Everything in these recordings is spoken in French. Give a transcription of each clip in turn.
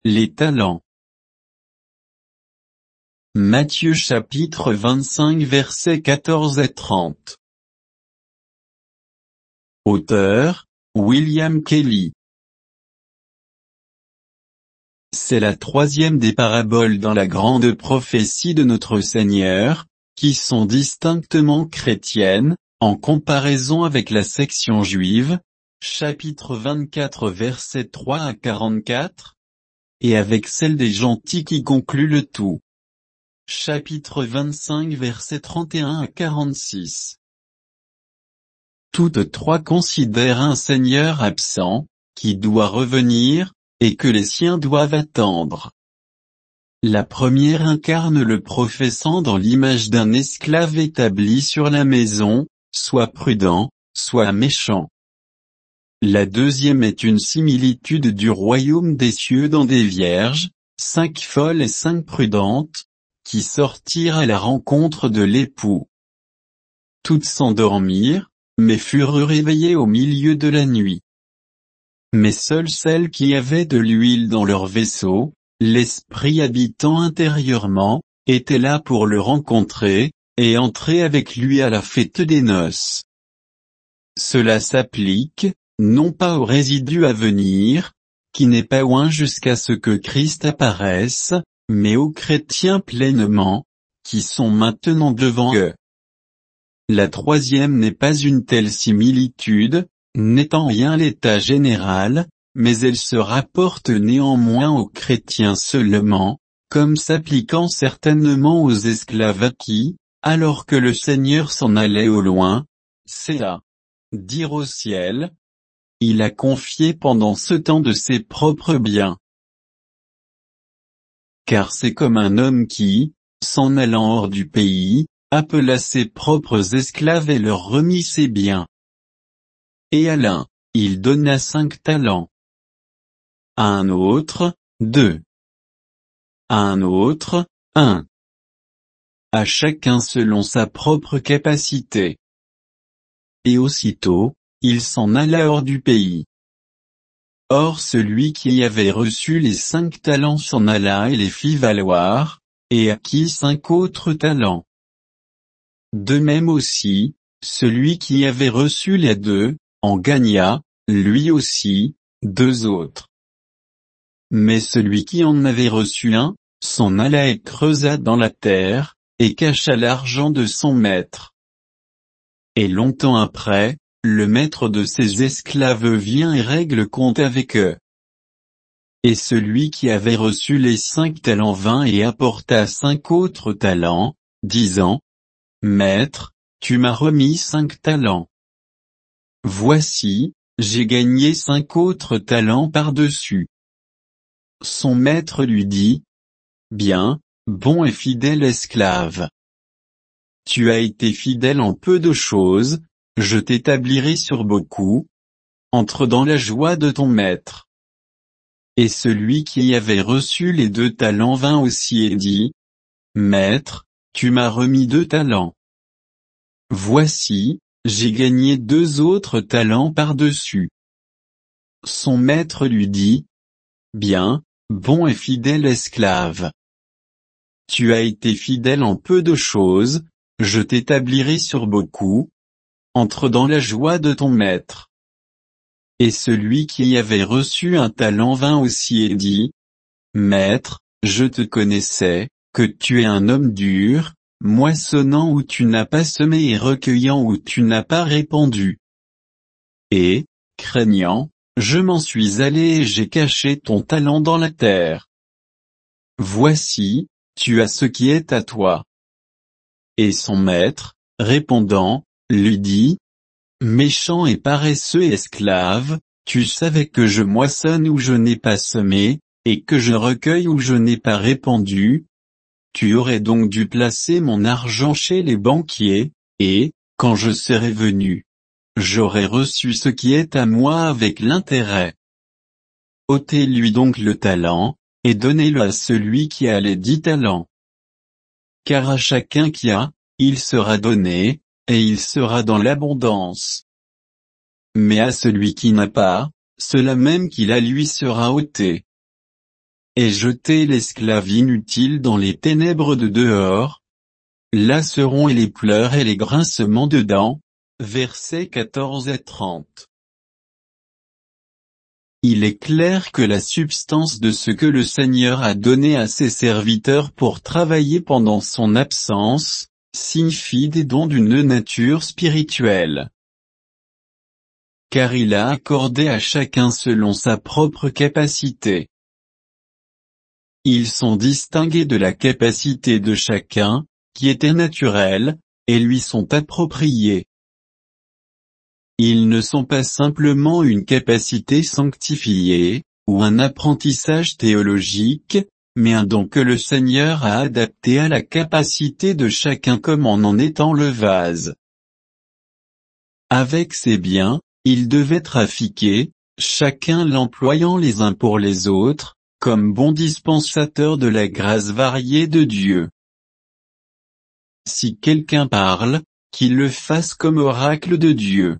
Les talents. Matthieu chapitre 25 versets 14 à 30. Auteur, William Kelly. C'est la troisième des paraboles dans la grande prophétie de notre Seigneur, qui sont distinctement chrétiennes, en comparaison avec la section juive, chapitre 24 versets 3 à 44, et avec celle des gentils qui conclut le tout. Chapitre 25 versets 31 à 46. Toutes trois considèrent un Seigneur absent, qui doit revenir, et que les siens doivent attendre. La première incarne le professant dans l'image d'un esclave établi sur la maison, soit prudent, soit méchant. La deuxième est une similitude du royaume des cieux dans des vierges, 5 folles et 5 prudentes, qui sortirent à la rencontre de l'époux. Toutes s'endormirent, mais furent réveillées au milieu de la nuit. Mais seules celles qui avaient de l'huile dans leur vaisseau, l'esprit habitant intérieurement, étaient là pour le rencontrer, et entrer avec lui à la fête des noces. Cela s'applique, non pas au résidu à venir, qui n'est pas loin jusqu'à ce que Christ apparaisse, mais aux chrétiens pleinement, qui sont maintenant devant eux. La troisième n'est pas une telle similitude, n'étant rien l'état général, mais elle se rapporte néanmoins aux chrétiens seulement, comme s'appliquant certainement aux esclaves qui, alors que le Seigneur s'en allait au loin, c'est à dire au ciel, il a confié pendant ce temps de ses propres biens. Car c'est comme un homme qui, s'en allant hors du pays, appela ses propres esclaves et leur remit ses biens. Et à l'un, il donna 5 talents. À un autre, 2. À un autre, 1. À chacun selon sa propre capacité. Et aussitôt, il s'en alla hors du pays. Or celui qui avait reçu les 5 talents s'en alla et les fit valoir, et acquit 5 autres talents. De même aussi, celui qui avait reçu les 2, en gagna, lui aussi, 2 autres. Mais celui qui en avait reçu un, s'en alla et creusa dans la terre, et cacha l'argent de son maître. Et longtemps après, le maître de ses esclaves vient et règle compte avec eux. Et celui qui avait reçu les 5 talents vint et apporta 5 autres talents, disant, Maître, tu m'as remis 5 talents. Voici, j'ai gagné 5 autres talents par-dessus. Son maître lui dit, Bien, bon et fidèle esclave. Tu as été fidèle en peu de choses, je t'établirai sur beaucoup. Entre dans la joie de ton maître. Et celui qui avait reçu les 2 talents vint aussi et dit, Maître, tu m'as remis 2 talents. Voici, j'ai gagné 2 autres talents par-dessus. Son maître lui dit, Bien, bon et fidèle esclave. Tu as été fidèle en peu de choses, je t'établirai sur beaucoup. Entre dans la joie de ton maître. Et celui qui avait reçu un talent vint aussi et dit, Maître, je te connaissais, que tu es un homme dur, moissonnant où tu n'as pas semé et recueillant où tu n'as pas répandu. Et, craignant, je m'en suis allé et j'ai caché ton talent dans la terre. Voici, tu as ce qui est à toi. Et son maître, répondant, lui dit, Méchant et paresseux esclave, tu savais que je moissonne où je n'ai pas semé, et que je recueille où je n'ai pas répandu. Tu aurais donc dû placer mon argent chez les banquiers, et, quand je serai venu, j'aurais reçu ce qui est à moi avec l'intérêt. Ôtez-lui donc le talent, et donnez-le à celui qui a les 10 talents. Car à chacun qui a, il sera donné, et il sera dans l'abondance. Mais à celui qui n'a pas, cela même qu'il a lui sera ôté. et jetez l'esclave inutile dans les ténèbres de dehors. Là seront les pleurs et les grincements de dents. Versets 14 à 30. Il est clair que la substance de ce que le Seigneur a donné à ses serviteurs pour travailler pendant son absence, signifie des dons d'une nature spirituelle. Car il a accordé à chacun selon sa propre capacité. Ils sont distingués de la capacité de chacun, qui était naturelle, et lui sont appropriés. Ils ne sont pas simplement une capacité sanctifiée, ou un apprentissage théologique, mais un don que le Seigneur a adapté à la capacité de chacun comme en étant le vase. Avec ces biens, ils devaient trafiquer, chacun l'employant les uns pour les autres, comme bons dispensateurs de la grâce variée de Dieu. Si quelqu'un parle, qu'il le fasse comme oracle de Dieu.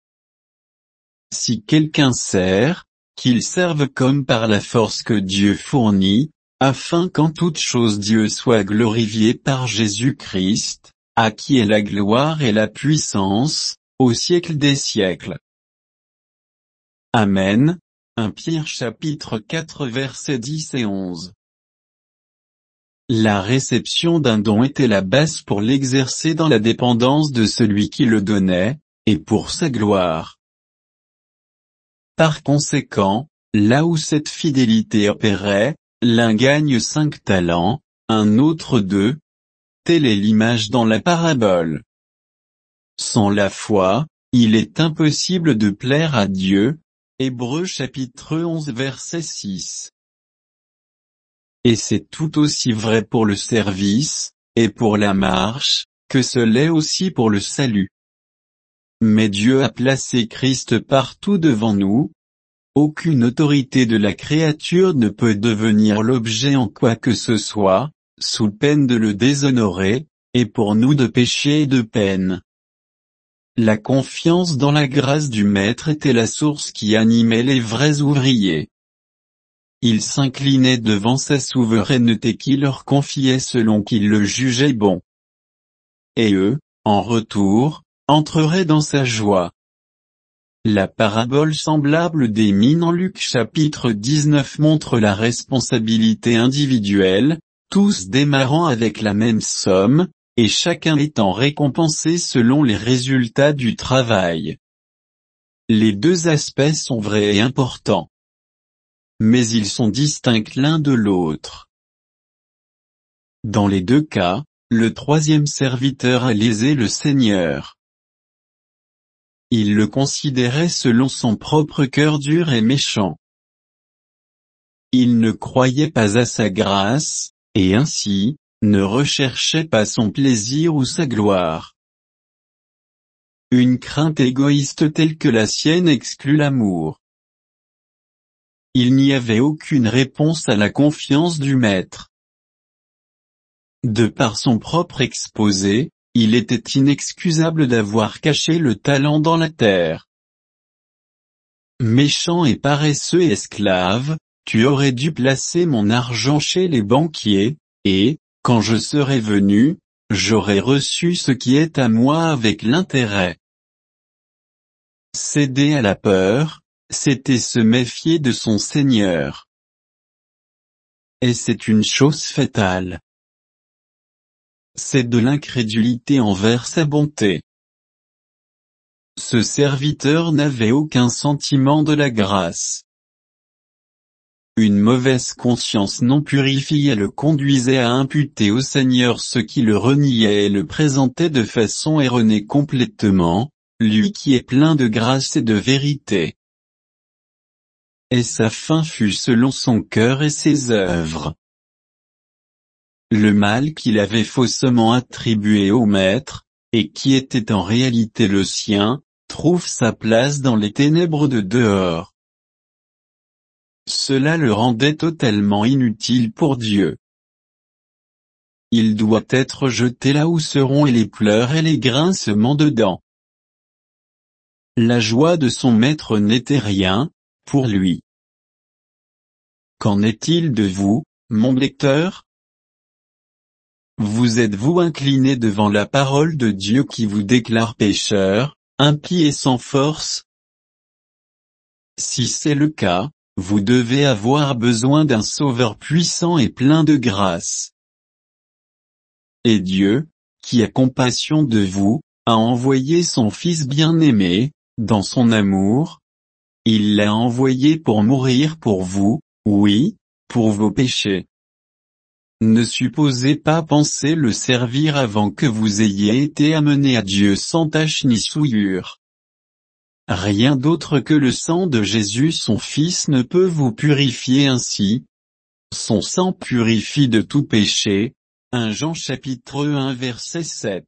Si quelqu'un sert, qu'il serve comme par la force que Dieu fournit, afin qu'en toute chose Dieu soit glorifié par Jésus-Christ, à qui est la gloire et la puissance, au siècle des siècles. Amen. 1 Pierre chapitre 4 versets 10 et 11. La réception d'un don était la base pour l'exercer dans la dépendance de celui qui le donnait, et pour sa gloire. Par conséquent, là où cette fidélité opérait, l'un gagne 5 talents, un autre 2. Telle est l'image dans la parabole. Sans la foi, il est impossible de plaire à Dieu. Hébreux chapitre 11 verset 6. Et c'est tout aussi vrai pour le service, et pour la marche, que ce l'est aussi pour le salut. Mais Dieu a placé Christ partout devant nous. Aucune autorité de la créature ne peut devenir l'objet en quoi que ce soit, sous peine de le déshonorer, et pour nous de péché et de peine. La confiance dans la grâce du Maître était la source qui animait les vrais ouvriers. Ils s'inclinaient devant sa souveraineté qui leur confiait selon qu'ils le jugeaient bon. Et eux, en retour, entreraient dans sa joie. La parabole semblable des mines en Luc chapitre 19 montre la responsabilité individuelle, tous démarrant avec la même somme, et chacun étant récompensé selon les résultats du travail. Les deux aspects sont vrais et importants. Mais ils sont distincts l'un de l'autre. Dans les deux cas, le troisième serviteur a lésé le Seigneur. Il le considérait selon son propre cœur dur et méchant. Il ne croyait pas à sa grâce, et ainsi, ne recherchait pas son plaisir ou sa gloire. Une crainte égoïste telle que la sienne exclut l'amour. Il n'y avait aucune réponse à la confiance du Maître. De par son propre exposé, il était inexcusable d'avoir caché le talent dans la terre. Méchant et paresseux esclave, tu aurais dû placer mon argent chez les banquiers, et, quand je serai venu, j'aurais reçu ce qui est à moi avec l'intérêt. Céder à la peur, c'était se méfier de son Seigneur. Et c'est une chose fatale. C'est de l'incrédulité envers sa bonté. Ce serviteur n'avait aucun sentiment de la grâce. Une mauvaise conscience non purifiée le conduisait à imputer au Seigneur ce qui le reniait et le présentait de façon erronée complètement, lui qui est plein de grâce et de vérité. Et sa fin fut selon son cœur et ses œuvres. Le mal qu'il avait faussement attribué au Maître, et qui était en réalité le sien, trouve sa place dans les ténèbres de dehors. Cela le rendait totalement inutile pour Dieu. Il doit être jeté là où seront les pleurs et les grincements de dents. La joie de son Maître n'était rien, pour lui. Qu'en est-il de vous, mon lecteur? Vous êtes-vous incliné devant la parole de Dieu qui vous déclare pécheur, impie et sans force? Si c'est le cas, vous devez avoir besoin d'un Sauveur puissant et plein de grâce. Et Dieu, qui a compassion de vous, a envoyé son Fils bien-aimé, dans son amour. Il l'a envoyé pour mourir pour vous, oui, pour vos péchés. Ne supposez pas penser le servir avant que vous ayez été amené à Dieu sans tache ni souillure. Rien d'autre que le sang de Jésus son Fils ne peut vous purifier ainsi. Son sang purifie de tout péché. 1 Jean chapitre 1 verset 7.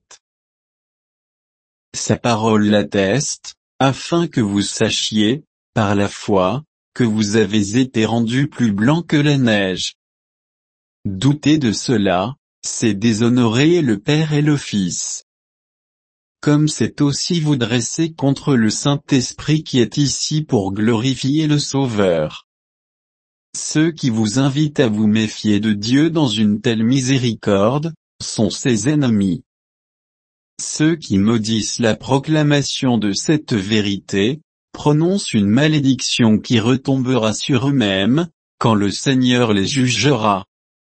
Sa parole l'atteste, afin que vous sachiez, par la foi, que vous avez été rendus plus blancs que la neige. Douter de cela, c'est déshonorer le Père et le Fils. Comme c'est aussi vous dresser contre le Saint-Esprit qui est ici pour glorifier le Sauveur. Ceux qui vous invitent à vous méfier de Dieu dans une telle miséricorde, sont ses ennemis. Ceux qui maudissent la proclamation de cette vérité, prononcent une malédiction qui retombera sur eux-mêmes, quand le Seigneur les jugera.